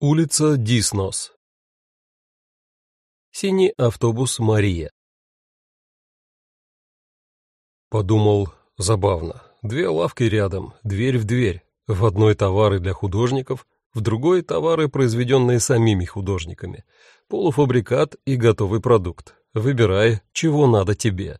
Улица Диснос. Синий автобус Мария. Подумал, забавно. Две лавки рядом, дверь в дверь. В одной товары для художников, в другой товары, произведенные самими художниками. Полуфабрикат и готовый продукт. Выбирай, чего надо тебе.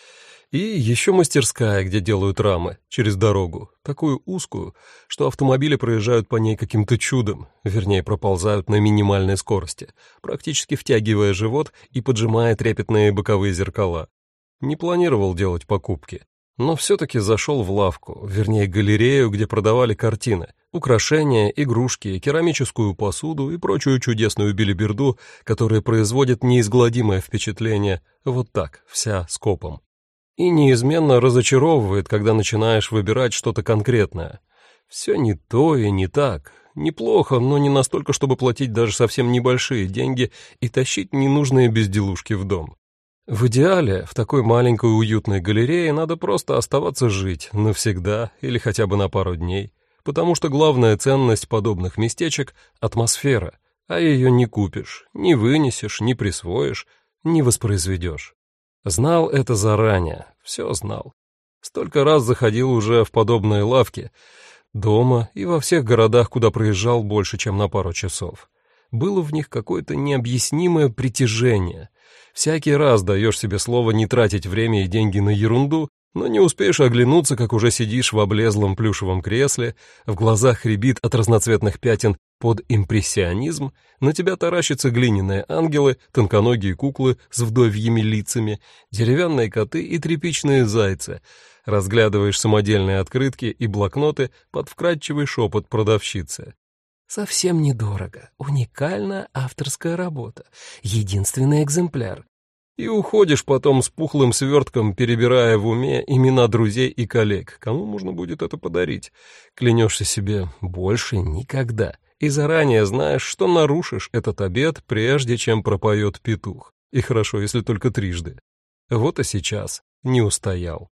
И еще мастерская, где делают рамы, через дорогу, такую узкую, что автомобили проезжают по ней каким-то чудом, вернее, проползают на минимальной скорости, практически втягивая живот и поджимая трепетные боковые зеркала. Не планировал делать покупки, но все-таки зашел в лавку, вернее, галерею, где продавали картины, украшения, игрушки, керамическую посуду и прочую чудесную белиберду, которая производит неизгладимое впечатление, вот так, вся скопом. И неизменно разочаровывает, когда начинаешь выбирать что-то конкретное. Все не то и не так. Неплохо, но не настолько, чтобы платить даже совсем небольшие деньги и тащить ненужные безделушки в дом. В идеале, в такой маленькой уютной галерее надо просто оставаться жить навсегда или хотя бы на пару дней, потому что главная ценность подобных местечек — атмосфера, а ее не купишь, не вынесешь, не присвоишь, не воспроизведешь. Знал это заранее, все знал. Столько раз заходил уже в подобные лавки, дома и во всех городах, куда проезжал больше, чем на пару часов. Было в них какое-то необъяснимое притяжение. Всякий раз даешь себе слово не тратить время и деньги на ерунду, но не успеешь оглянуться, как уже сидишь в облезлом плюшевом кресле, в глазах рябит от разноцветных пятен под импрессионизм, на тебя таращатся глиняные ангелы, тонконогие куклы с вдовьими лицами, деревянные коты и тряпичные зайцы. Разглядываешь самодельные открытки и блокноты под вкрадчивый шепот продавщицы. «Совсем недорого, уникальная авторская работа, единственный экземпляр». И уходишь потом с пухлым свертком, перебирая в уме имена друзей и коллег, кому можно будет это подарить. Клянешься себе «больше никогда». И заранее знаешь, что нарушишь этот обет, прежде чем пропоет петух. И хорошо, если только трижды. Вот и сейчас не устоял.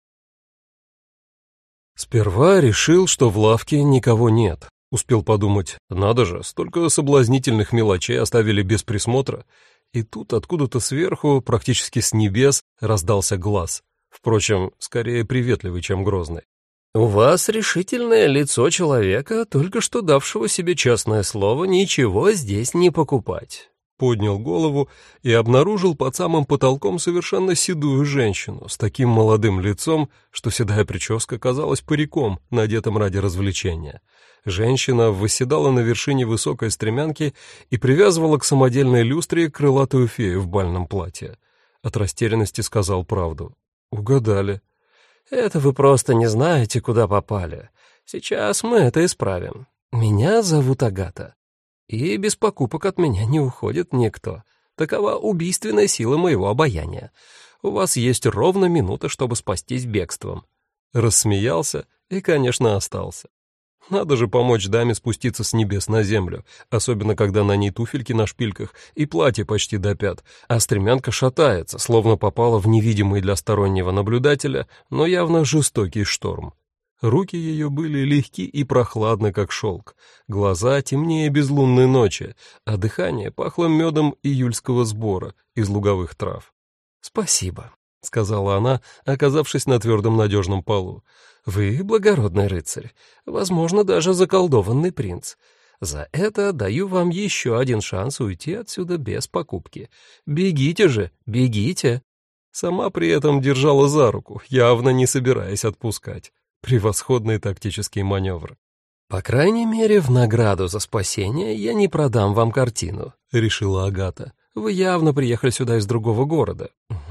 Сперва решил, что в лавке никого нет. Успел подумать, надо же, столько соблазнительных мелочей оставили без присмотра. И тут откуда-то сверху, практически с небес, раздался глас. Впрочем, скорее приветливый, чем грозный. «У вас решительное лицо человека, только что давшего себе честное слово ничего здесь не покупать». Поднял голову и обнаружил под самым потолком совершенно седую женщину с таким молодым лицом, что седая прическа казалась париком, надетым ради развлечения. Женщина восседала на вершине высокой стремянки и привязывала к самодельной люстре крылатую фею в бальном платье. От растерянности сказал правду. «Угадали». «Это вы просто не знаете, куда попали. Сейчас мы это исправим. Меня зовут Агата. И без покупок от меня не уходит никто. Такова убийственная сила моего обаяния. У вас есть ровно минута, чтобы спастись бегством». Рассмеялся и, конечно, остался. Надо же помочь даме спуститься с небес на землю, особенно когда на ней туфельки на шпильках и платье почти до пят, а стремянка шатается, словно попала в невидимый для стороннего наблюдателя, но явно жестокий шторм. Руки ее были легки и прохладны, как шелк, глаза темнее безлунной ночи, а дыхание пахло медом июльского сбора из луговых трав. «Спасибо», — сказала она, оказавшись на твердом надежном полу. «Вы благородный рыцарь, возможно, даже заколдованный принц. За это даю вам еще один шанс уйти отсюда без покупки. Бегите же, бегите!» Сама при этом держала за руку, явно не собираясь отпускать. Превосходный тактический маневр. «По крайней мере, в награду за спасение я не продам вам картину», — решила Агата. «Вы явно приехали сюда из другого города.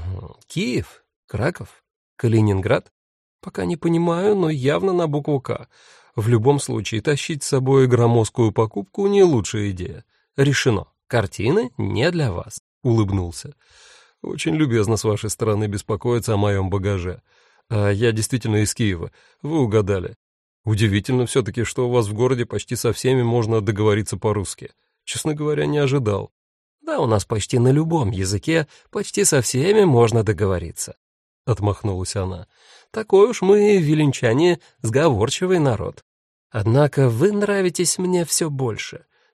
Киев? Краков? Калининград? Пока не понимаю, но явно на букву «К». В любом случае, тащить с собой громоздкую покупку — не лучшая идея. Решено. Картины не для вас», — улыбнулся. «Очень любезно с вашей стороны беспокоиться о моем багаже. А я действительно из Киева. Вы угадали. Удивительно все-таки, что у вас в городе почти со всеми можно договориться по-русски. Честно говоря, не ожидал». «Да, у нас почти на любом языке почти со всеми можно договориться», — отмахнулась она. «Такой уж мы, виленчане, сговорчивый народ. Однако вы нравитесь мне все больше.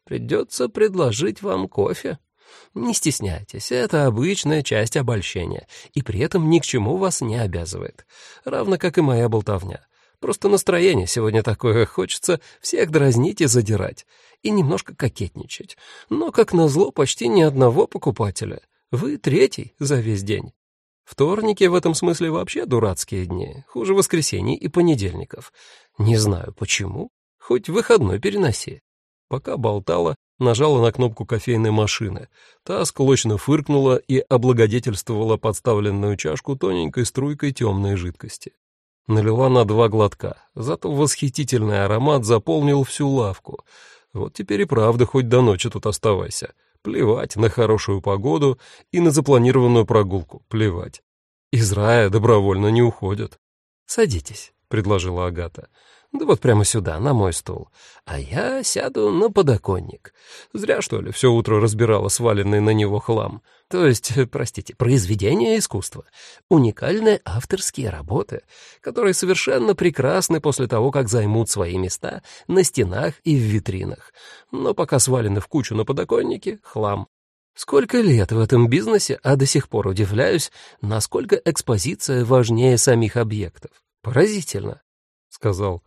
Придется предложить вам кофе. Не стесняйтесь, это обычная часть обольщения, и при этом ни к чему вас не обязывает. Равно как и моя болтовня. Просто настроение сегодня такое, хочется всех дразнить и задирать, и немножко кокетничать. Но, как назло, почти ни одного покупателя. Вы третий за весь день. Вторники в этом смысле вообще дурацкие дни, хуже воскресений и понедельников. Не знаю почему, хоть выходной переноси. Пока болтала, нажала на кнопку кофейной машины. Та склочно фыркнула и облагодетельствовала подставленную чашку тоненькой струйкой темной жидкости. Налила на 2 глотка, зато восхитительный аромат заполнил всю лавку. Вот теперь и правда хоть до ночи тут оставайся. Плевать на хорошую погоду и на запланированную прогулку, плевать. Из рая добровольно не уходят. «Садитесь», — предложила Агата. «Да вот прямо сюда, на мой стул. А я сяду на подоконник. Зря, что ли, все утро разбирала сваленный на него хлам. То есть, простите, произведения искусства. Уникальные авторские работы, которые совершенно прекрасны после того, как займут свои места на стенах и в витринах. Но пока свалены в кучу на подоконнике — хлам. Сколько лет в этом бизнесе, а до сих пор удивляюсь, насколько экспозиция важнее самих объектов. Поразительно», — сказал.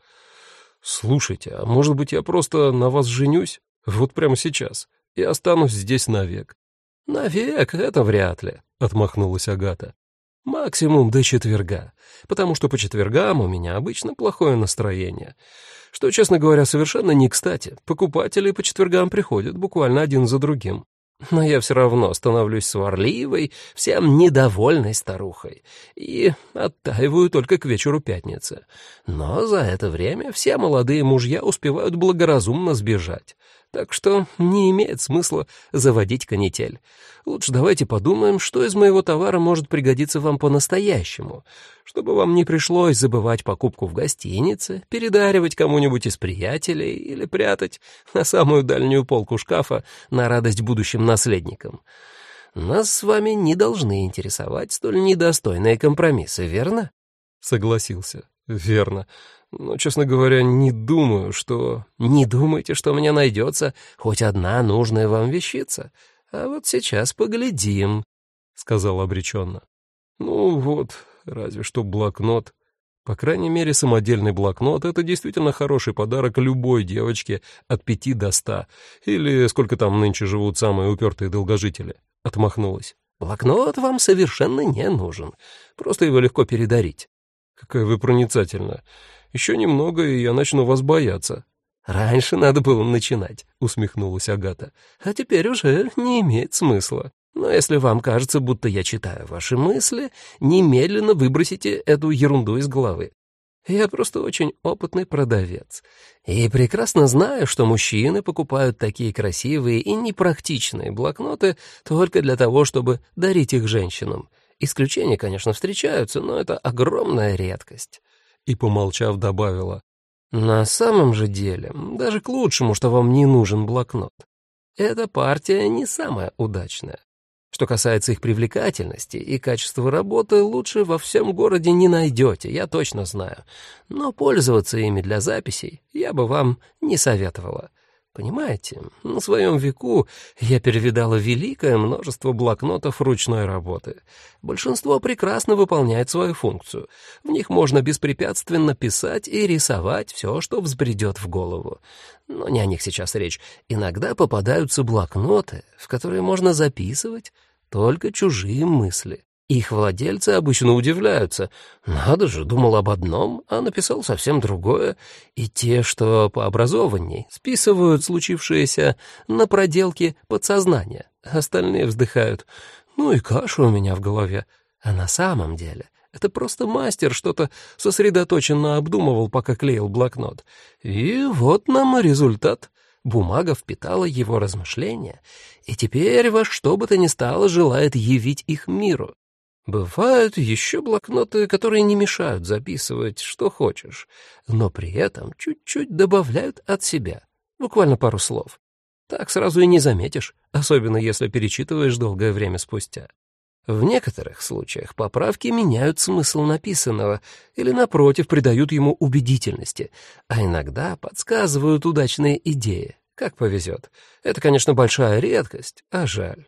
«Слушайте, а может быть, я просто на вас женюсь? Вот прямо сейчас. И останусь здесь навек». «Навек — это вряд ли», — отмахнулась Агата. «Максимум до четверга, потому что по четвергам у меня обычно плохое настроение. Что, честно говоря, совершенно не кстати. Покупатели по четвергам приходят буквально один за другим. Но я все равно становлюсь сварливой, всем недовольной старухой и оттаиваю только к вечеру пятницы. Но за это время все молодые мужья успевают благоразумно сбежать. Так что не имеет смысла заводить канитель. Лучше давайте подумаем, что из моего товара может пригодиться вам по-настоящему, чтобы вам не пришлось забывать покупку в гостинице, передаривать кому-нибудь из приятелей или прятать на самую дальнюю полку шкафа на радость будущим наследникам. Нас с вами не должны интересовать столь недостойные компромиссы, верно?» Согласился. «Верно. Но, честно говоря, не думаю, что...» «Не думайте, что у меня найдется хоть одна нужная вам вещица? А вот сейчас поглядим», — сказал обреченно. «Ну вот, разве что блокнот. По крайней мере, самодельный блокнот — это действительно хороший подарок любой девочке от 5 до 100. Или сколько там нынче живут самые упертые долгожители», — отмахнулась. «Блокнот вам совершенно не нужен. Просто его легко передарить». «Какая вы проницательная. Еще немного, и я начну вас бояться». «Раньше надо было начинать», — усмехнулась Агата. «А теперь уже не имеет смысла. Но если вам кажется, будто я читаю ваши мысли, немедленно выбросите эту ерунду из головы. Я просто очень опытный продавец. И прекрасно знаю, что мужчины покупают такие красивые и непрактичные блокноты только для того, чтобы дарить их женщинам. Исключения, конечно, встречаются, но это огромная редкость». И, помолчав, добавила: «На самом же деле, даже к лучшему, что вам не нужен блокнот. Эта партия не самая удачная. Что касается их привлекательности и качества работы, лучше во всем городе не найдете, я точно знаю. Но пользоваться ими для записей я бы вам не советовала. Понимаете, на своем веку я перевидала великое множество блокнотов ручной работы. Большинство прекрасно выполняет свою функцию. В них можно беспрепятственно писать и рисовать все, что взбредет в голову. Но не о них сейчас речь. Иногда попадаются блокноты, в которые можно записывать только чужие мысли. Их владельцы обычно удивляются. Надо же, думал об одном, а написал совсем другое. И те, что пообразованней, списывают случившееся на проделки подсознания. Остальные вздыхают: «Ну и каша у меня в голове». А на самом деле это просто мастер что-то сосредоточенно обдумывал, пока клеил блокнот. И вот нам и результат. Бумага впитала его размышления, и теперь во что бы то ни стало желает явить их миру. Бывают еще блокноты, которые не мешают записывать, что хочешь, но при этом чуть-чуть добавляют от себя, буквально пару слов. Так сразу и не заметишь, особенно если перечитываешь долгое время спустя. В некоторых случаях поправки меняют смысл написанного или, напротив, придают ему убедительности, а иногда подсказывают удачные идеи, Как повезет. Это, конечно, большая редкость, а жаль.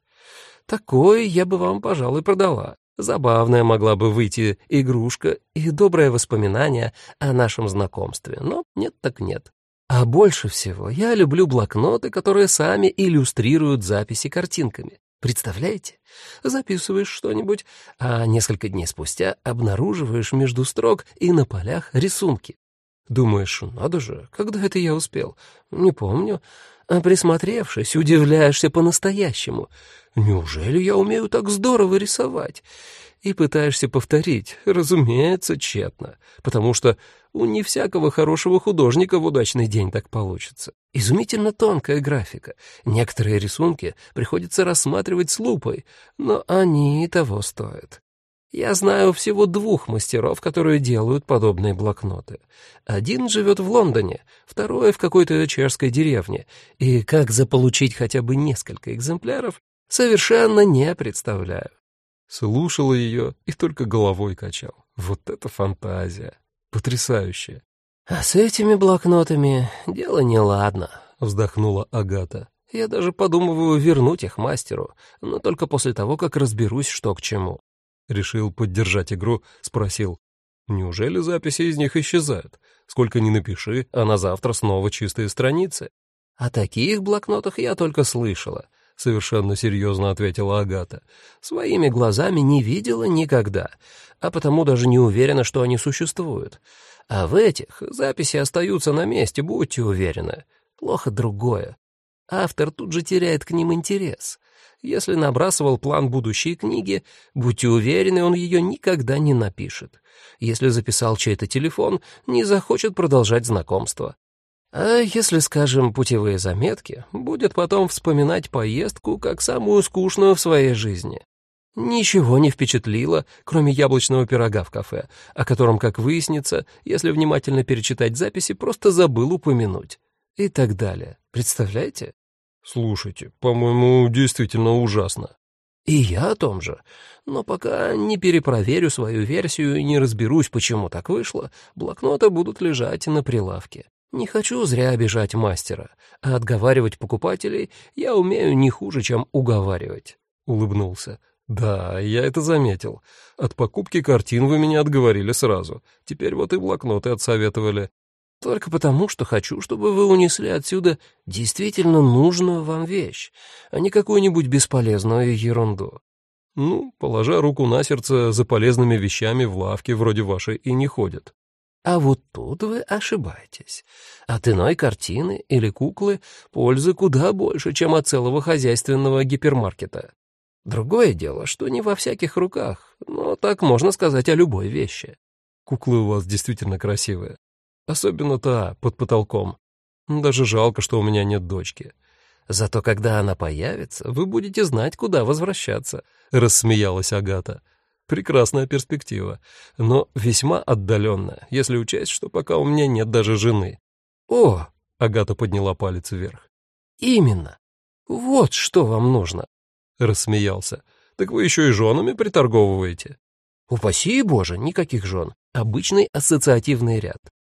Такой я бы вам, пожалуй, продала. Забавная могла бы выйти игрушка и доброе воспоминание о нашем знакомстве, но нет так нет. А больше всего я люблю блокноты, которые сами иллюстрируют записи картинками. Представляете? Записываешь что-нибудь, а несколько дней спустя обнаруживаешь между строк и на полях рисунки. Думаешь, надо же, когда это я успел? Не помню. А присмотревшись, удивляешься по-настоящему. Неужели я умею так здорово рисовать? И пытаешься повторить, разумеется, тщетно, потому что у не всякого хорошего художника в удачный день так получится. Изумительно тонкая графика. Некоторые рисунки приходится рассматривать с лупой, но они и того стоят. Я знаю всего 2 мастеров, которые делают подобные блокноты. Один живет в Лондоне, второй в какой-то чешской деревне, и как заполучить хотя бы несколько экземпляров, совершенно не представляю. Слушала ее и только головой качал. Вот это фантазия! Потрясающе! «А с этими блокнотами дело неладно», — вздохнула Агата. «Я даже подумываю вернуть их мастеру, но только после того, как разберусь, что к чему». Решил поддержать игру, спросил. «Неужели записи из них исчезают? Сколько ни напиши, а на завтра снова чистые страницы». «О таких блокнотах я только слышала», — совершенно серьезно ответила Агата. «Своими глазами не видела никогда, а потому даже не уверена, что они существуют. А в этих записи остаются на месте, будьте уверены. Плохо другое. Автор тут же теряет к ним интерес. Если набрасывал план будущей книги, будьте уверены, он ее никогда не напишет. Если записал чей-то телефон, не захочет продолжать знакомство. А если, скажем, путевые заметки, будет потом вспоминать поездку как самую скучную в своей жизни. Ничего не впечатлило, кроме яблочного пирога в кафе, о котором, как выяснится, если внимательно перечитать записи, просто забыл упомянуть. И так далее. Представляете? Слушайте, по-моему, действительно ужасно. И я о том же. Но пока не перепроверю свою версию и не разберусь, почему так вышло, блокноты будут лежать на прилавке. Не хочу зря обижать мастера, а отговаривать покупателей я умею не хуже, чем уговаривать. Улыбнулся. Да, я это заметил. От покупки картин вы меня отговорили сразу. Теперь вот и блокноты отсоветовали. Только потому, что хочу, чтобы вы унесли отсюда действительно нужную вам вещь, а не какую-нибудь бесполезную ерунду. Ну, положа руку на сердце, за полезными вещами в лавке вроде вашей и не ходят. А вот тут вы ошибаетесь. От иной картины или куклы пользы куда больше, чем от целого хозяйственного гипермаркета. Другое дело, что не во всяких руках, но так можно сказать о любой вещи. Куклы у вас действительно красивые. Особенно та, под потолком. Даже жалко, что у меня нет дочки. Зато когда она появится, вы будете знать, куда возвращаться, — рассмеялась Агата. Прекрасная перспектива, но весьма отдаленная, если учесть, что пока у меня нет даже жены. О, — Агата подняла палец вверх. Именно. Вот что вам нужно. Рассмеялся. Так вы еще и женами приторговываете? Упаси Боже, никаких жен. Обычный ассоциативный ряд.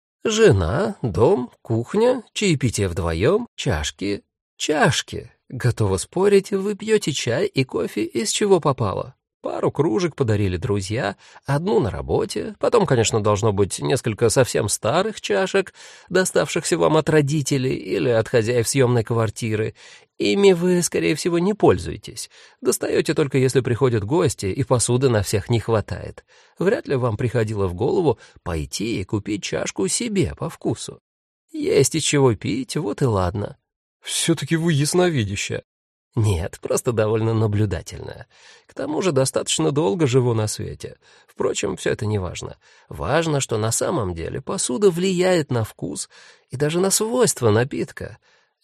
Жена, дом, кухня, чаепитие вдвоем, чашки. Чашки. Готова спорить, вы пьете чай и кофе из чего попало. Пару кружек подарили друзья, одну на работе, потом, конечно, должно быть несколько совсем старых чашек, доставшихся вам от родителей или от хозяев съемной квартиры. Ими вы, скорее всего, не пользуетесь. Достаете только, если приходят гости, и посуды на всех не хватает. Вряд ли вам приходило в голову пойти и купить чашку себе по вкусу. Есть из чего пить, вот и ладно. Все-таки вы ясновидящая. Нет, просто довольно наблюдательная. К тому же достаточно долго живу на свете. Впрочем, все это не важно. Важно, что на самом деле посуда влияет на вкус и даже на свойства напитка.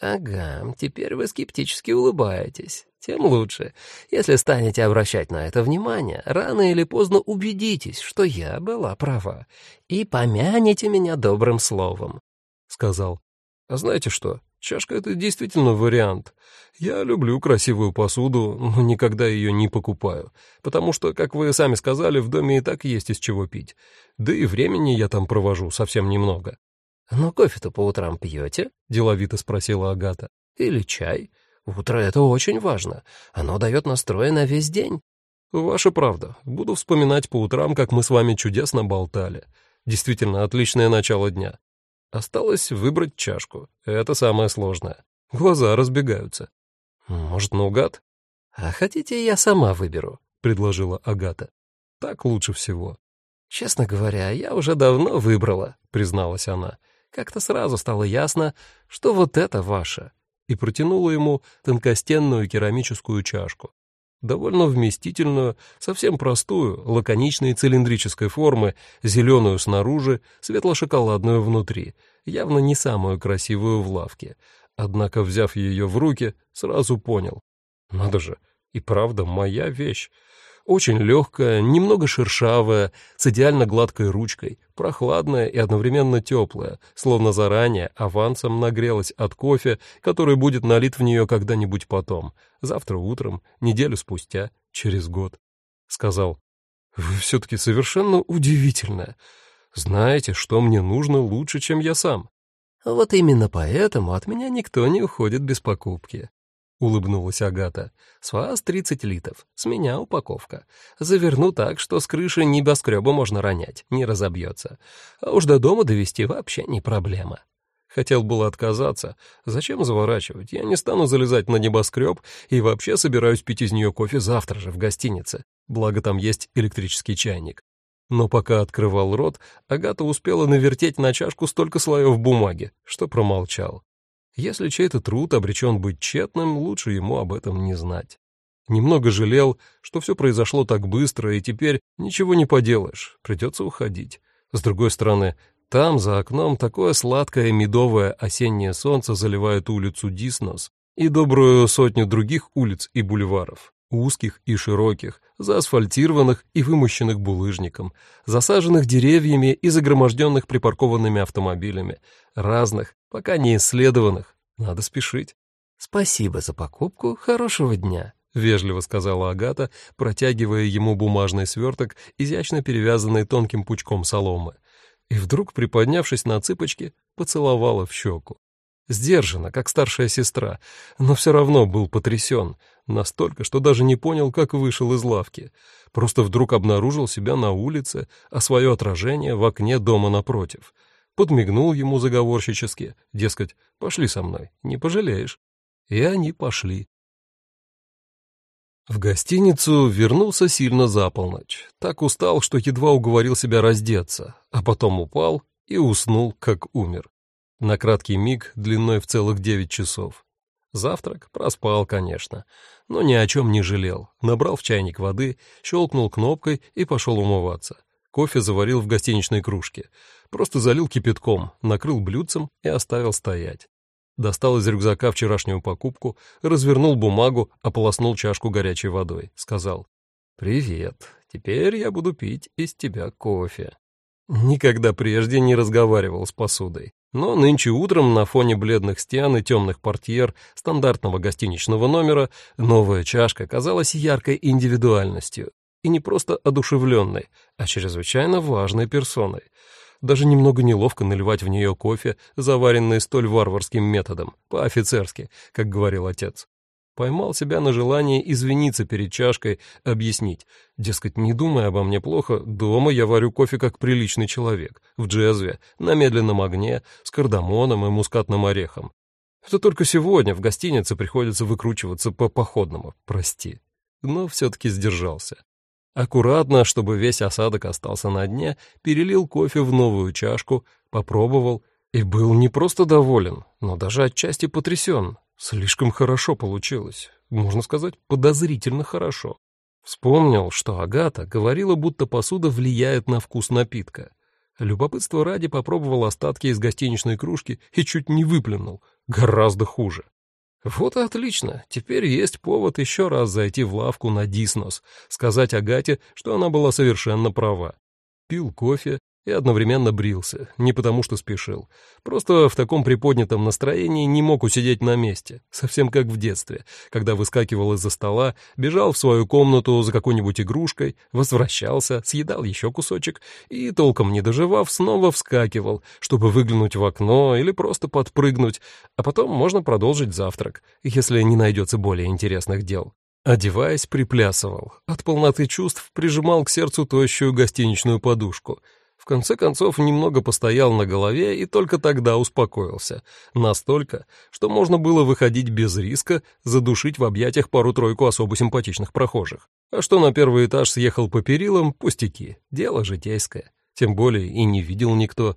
Ага, теперь вы скептически улыбаетесь. Тем лучше. Если станете обращать на это внимание, рано или поздно убедитесь, что я была права. И помяните меня добрым словом, — сказал. А знаете что? Чашка — это действительно вариант. Я люблю красивую посуду, но никогда ее не покупаю, потому что, как вы сами сказали, в доме и так есть из чего пить. Да и времени я там провожу совсем немного. «Но кофе-то по утрам пьете?» — деловито спросила Агата. Или чай. Утро — это очень важно. Оно дает настрой на весь день». «Ваша правда. Буду вспоминать по утрам, как мы с вами чудесно болтали. Действительно, отличное начало дня. Осталось выбрать чашку. Это самое сложное. Глаза разбегаются. Может, наугад?» «А хотите, я сама выберу?» — предложила Агата. «Так лучше всего». «Честно говоря, я уже давно выбрала», — призналась она. «Как-то сразу стало ясно, что вот это ваше». И протянула ему тонкостенную керамическую чашку. Довольно вместительную, совсем простую, лаконичной цилиндрической формы, зеленую снаружи, светло-шоколадную внутри, явно не самую красивую в лавке. Однако, взяв ее в руки, сразу понял. Надо же, и правда моя вещь. Очень легкая, немного шершавая, с идеально гладкой ручкой, прохладная и одновременно теплая, словно заранее авансом нагрелась от кофе, который будет налит в нее когда-нибудь потом, завтра утром, неделю спустя, через год. Сказал: «Вы все-таки совершенно удивительная. Знаете, что мне нужно лучше, чем я сам». «Вот именно поэтому от меня никто не уходит без покупки», — улыбнулась Агата. «С вас 30 литов, с меня упаковка. Заверну так, что с крыши небоскреба можно ронять, не разобьется. А уж до дома довести вообще не проблема». Хотел было отказаться. Зачем заворачивать? Я не стану залезать на небоскреб и вообще собираюсь пить из нее кофе завтра же в гостинице. Благо там есть электрический чайник. Но пока открывал рот, Агата успела навертеть на чашку столько слоев бумаги, что промолчал. Если чей-то труд обречен быть тщетным, лучше ему об этом не знать. Немного жалел, что все произошло так быстро, и теперь ничего не поделаешь, придется уходить. С другой стороны, там, за окном, такое сладкое медовое осеннее солнце заливает улицу Диснос и добрую сотню других улиц и бульваров, узких и широких, заасфальтированных и вымощенных булыжником, засаженных деревьями и загроможденных припаркованными автомобилями, разных, пока не исследованных. Надо спешить. «Спасибо за покупку, хорошего дня», — вежливо сказала Агата, протягивая ему бумажный сверток, изящно перевязанный тонким пучком соломы. И вдруг, приподнявшись на цыпочки, поцеловала в щеку. Сдержанно, как старшая сестра, но все равно был потрясен, настолько, что даже не понял, как вышел из лавки. Просто вдруг обнаружил себя на улице, а свое отражение в окне дома напротив. Подмигнул ему заговорщически, дескать, пошли со мной, не пожалеешь. И они пошли. В гостиницу вернулся сильно за полночь. Так устал, что едва уговорил себя раздеться, а потом упал и уснул, как умер. На краткий миг длиной в целых 9 часов. Завтрак проспал, конечно, но ни о чем не жалел. Набрал в чайник воды, щелкнул кнопкой и пошел умываться. Кофе заварил в гостиничной кружке. Просто залил кипятком, накрыл блюдцем и оставил стоять. Достал из рюкзака вчерашнюю покупку, развернул бумагу, ополоснул чашку горячей водой. Сказал: «Привет, теперь я буду пить из тебя кофе». Никогда прежде не разговаривал с посудой. Но нынче утром на фоне бледных стен и темных портьер стандартного гостиничного номера новая чашка казалась яркой индивидуальностью и не просто одушевленной, а чрезвычайно важной персоной. Даже немного неловко наливать в нее кофе, заваренный столь варварским методом, по-офицерски, как говорил отец. Поймал себя на желании извиниться перед чашкой, объяснить. Дескать, не думай обо мне плохо, дома я варю кофе как приличный человек, в джезве, на медленном огне, с кардамоном и мускатным орехом. Это только сегодня в гостинице приходится выкручиваться по-походному, прости. Но все-таки сдержался. Аккуратно, чтобы весь осадок остался на дне, перелил кофе в новую чашку, попробовал и был не просто доволен, но даже отчасти потрясен. Слишком хорошо получилось, можно сказать, подозрительно хорошо. Вспомнил, что Агата говорила, будто посуда влияет на вкус напитка. Любопытство ради попробовал остатки из гостиничной кружки и чуть не выплюнул. Гораздо хуже. Вот и отлично, теперь есть повод еще раз зайти в лавку на Диснос, сказать Агате, что она была совершенно права. Пил кофе и одновременно брился, не потому что спешил. Просто в таком приподнятом настроении не мог усидеть на месте, совсем как в детстве, когда выскакивал из-за стола, бежал в свою комнату за какой-нибудь игрушкой, возвращался, съедал еще кусочек и, толком не доживав, снова вскакивал, чтобы выглянуть в окно или просто подпрыгнуть, а потом можно продолжить завтрак, если не найдется более интересных дел. Одеваясь, приплясывал. От полноты чувств прижимал к сердцу тощую гостиничную подушку. В конце концов, немного постоял на голове и только тогда успокоился. Настолько, что можно было выходить без риска, задушить в объятиях пару-тройку особо симпатичных прохожих. А что на первый этаж съехал по перилам, пустяки, дело житейское. Тем более и не видел никто.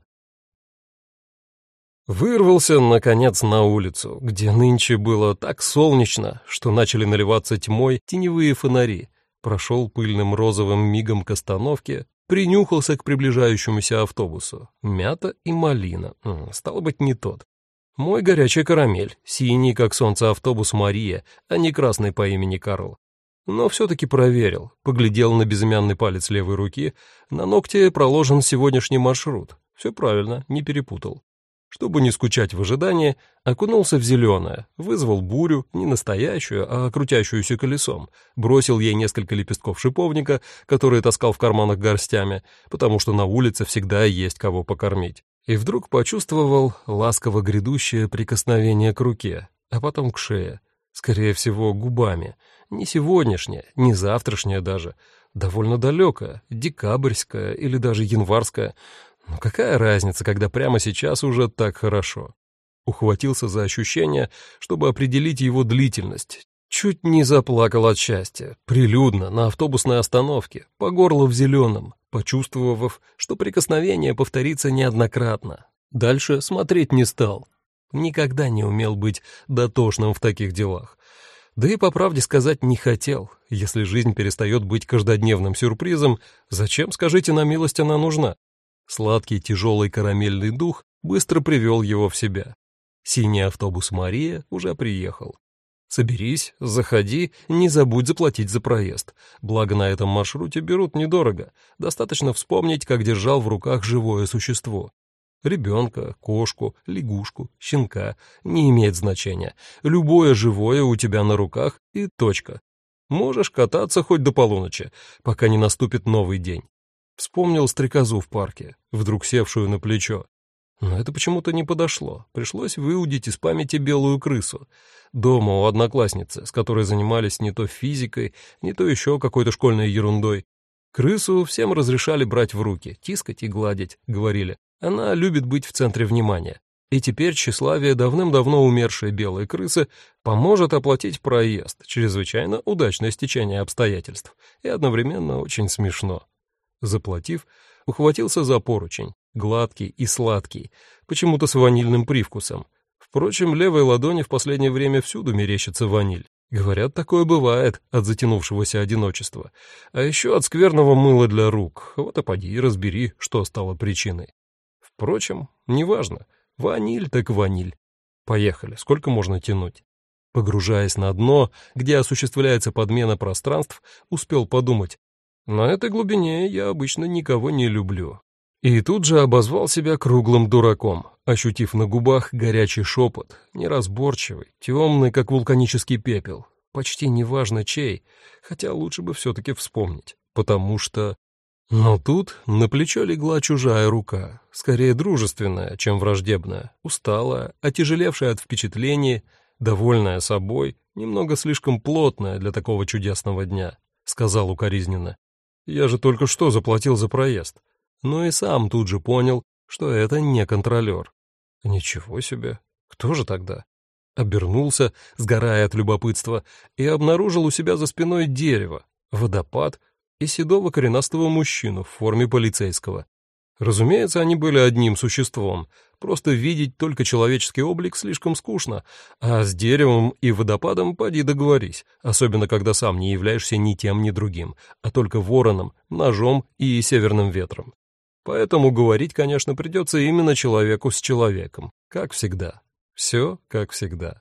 Вырвался, наконец, на улицу, где нынче было так солнечно, что начали наливаться тьмой теневые фонари. Прошел пыльным розовым мигом к остановке, принюхался к приближающемуся автобусу. Мята и малина. Стало быть, не тот. Мой горячая карамель, синий, как солнце, автобус Мария, а не красный по имени Карл. Но все-таки проверил, поглядел на безымянный палец левой руки, на ногте проложен сегодняшний маршрут. Все правильно, не перепутал. Чтобы не скучать в ожидании, окунулся в зеленое, вызвал бурю, не настоящую, а крутящуюся колесом, бросил ей несколько лепестков шиповника, которые таскал в карманах горстями, потому что на улице всегда есть кого покормить. И вдруг почувствовал ласково грядущее прикосновение к руке, а потом к шее, скорее всего, губами. Не сегодняшнее, не завтрашнее даже, довольно далекое, декабрьское или даже январское. Но какая разница, когда прямо сейчас уже так хорошо? Ухватился за ощущение, чтобы определить его длительность. Чуть не заплакал от счастья, прилюдно, на автобусной остановке, по горло в зеленом, почувствовав, что прикосновение повторится неоднократно. Дальше смотреть не стал. Никогда не умел быть дотошным в таких делах. Да и, по правде сказать, не хотел. Если жизнь перестает быть каждодневным сюрпризом, зачем, скажите на милость, она нужна? Сладкий тяжелый карамельный дух быстро привел его в себя. Синий автобус «Мария» уже приехал. Соберись, заходи, не забудь заплатить за проезд. Благо на этом маршруте берут недорого. Достаточно вспомнить, как держал в руках живое существо. Ребенка, кошку, лягушку, щенка. Не имеет значения. Любое живое у тебя на руках и точка. Можешь кататься хоть до полуночи, пока не наступит новый день. Вспомнил стрекозу в парке, вдруг севшую на плечо. Но это почему-то не подошло. Пришлось выудить из памяти белую крысу. Дома у одноклассницы, с которой занимались не то физикой, не то еще какой-то школьной ерундой. Крысу всем разрешали брать в руки, тискать и гладить, говорили. Она любит быть в центре внимания. И теперь тщеславие давным-давно умершей белой крысы поможет оплатить проезд. Чрезвычайно удачное стечение обстоятельств. И одновременно очень смешно. Заплатив, ухватился за поручень, гладкий и сладкий, почему-то с ванильным привкусом. Впрочем, левой ладони в последнее время всюду мерещится ваниль. Говорят, такое бывает от затянувшегося одиночества. А еще от скверного мыла для рук. Вот и поди разбери, что стало причиной. Впрочем, неважно. Ваниль так ваниль. Поехали, сколько можно тянуть? Погружаясь на дно, где осуществляется подмена пространств, успел подумать. На этой глубине я обычно никого не люблю. И тут же обозвал себя круглым дураком, ощутив на губах горячий шепот, неразборчивый, темный, как вулканический пепел, почти неважно чей, хотя лучше бы все-таки вспомнить, потому что... Но тут на плечо легла чужая рука, скорее дружественная, чем враждебная, усталая, отяжелевшая от впечатлений, довольная собой, немного слишком плотная для такого чудесного дня, сказал укоризненно. Я же только что заплатил за проезд. Но и сам тут же понял, что это не контролер. Ничего себе, кто же тогда? Обернулся, сгорая от любопытства, и обнаружил у себя за спиной дерево, водопад и седого коренастого мужчину в форме полицейского. Разумеется, они были одним существом, просто видеть только человеческий облик слишком скучно, а с деревом и водопадом поди договорись, особенно когда сам не являешься ни тем, ни другим, а только вороном, ножом и северным ветром. Поэтому говорить, конечно, придется именно человеку с человеком, как всегда. Все как всегда.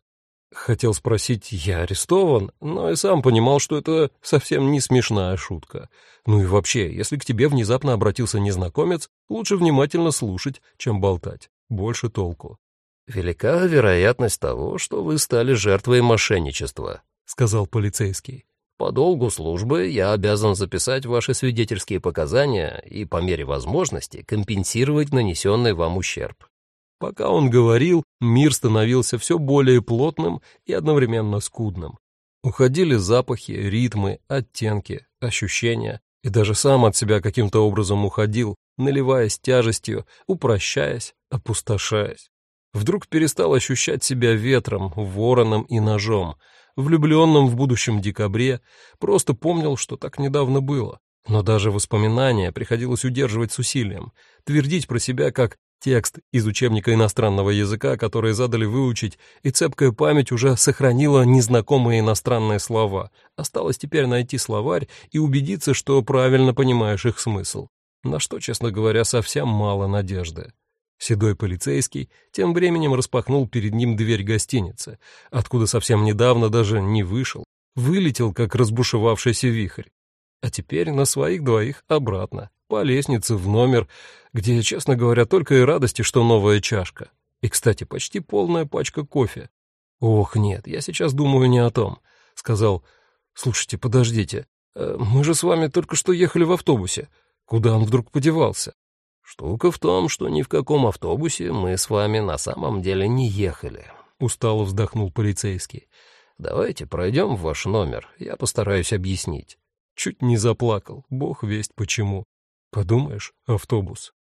Хотел спросить, я арестован, но и сам понимал, что это совсем не смешная шутка. Ну и вообще, если к тебе внезапно обратился незнакомец, лучше внимательно слушать, чем болтать. Больше толку. «Велика вероятность того, что вы стали жертвой мошенничества», — сказал полицейский. «По долгу службы я обязан записать ваши свидетельские показания и, по мере возможности, компенсировать нанесенный вам ущерб». Пока он говорил, мир становился все более плотным и одновременно скудным. Уходили запахи, ритмы, оттенки, ощущения, и даже сам от себя каким-то образом уходил, наливаясь тяжестью, упрощаясь, опустошаясь. Вдруг перестал ощущать себя ветром, вороном и ножом, влюбленным в будущем декабре, просто помнил, что так недавно было. Но даже воспоминания приходилось удерживать с усилием, твердить про себя как текст из учебника иностранного языка, который задали выучить, и цепкая память уже сохранила незнакомые иностранные слова. Осталось теперь найти словарь и убедиться, что правильно понимаешь их смысл. На что, честно говоря, совсем мало надежды. Седой полицейский тем временем распахнул перед ним дверь гостиницы, откуда совсем недавно даже не вышел, вылетел, как разбушевавшийся вихрь. А теперь на своих двоих обратно, по лестнице в номер, где, честно говоря, только и радости, что новая чашка. И, кстати, почти полная пачка кофе. «Ох, нет, я сейчас думаю не о том», — сказал. «Слушайте, подождите, мы же с вами только что ехали в автобусе. Куда он вдруг подевался?» «Штука в том, что ни в каком автобусе мы с вами на самом деле не ехали», — устало вздохнул полицейский. «Давайте пройдем в ваш номер, я постараюсь объяснить». Чуть не заплакал, бог весть почему. Подумаешь, автобус.